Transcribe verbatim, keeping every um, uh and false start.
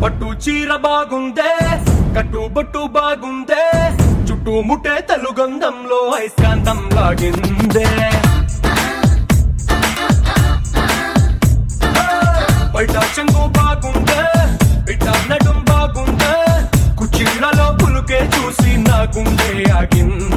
పట్టు చీర బాగుందే కట్టు బొట్టు బాగుందే చుట్టూ ముట్టే తెలుగంధంలో అయస్కాంతం లాగిందే బయట చెంగు బాగుందే బిడ్డ నడుం బాగుందే కుచ్చిళ్లలో పులుకే చూసి నా గుండె ఆగిందే